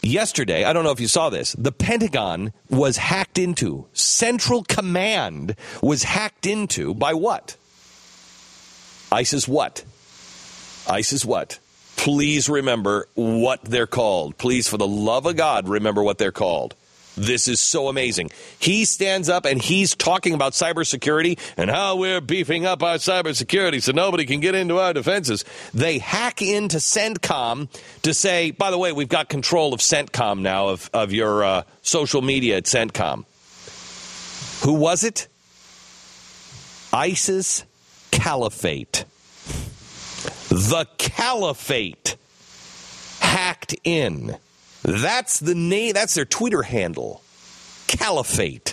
yesterday, I don't know if you saw this, the Pentagon was hacked into. Central Command was hacked into by what? ISIS what? ISIS what? Please remember what they're called. Please, for the love of God, remember what they're called. This is so amazing. He stands up and he's talking about cybersecurity and how we're beefing up our cybersecurity so nobody can get into our defenses. They hack into CENTCOM to say, by the way, we've got control of CENTCOM now, of your social media at CENTCOM. Who was it? ISIS Caliphate. The Caliphate hacked in. That's the name. That's their Twitter handle. Caliphate.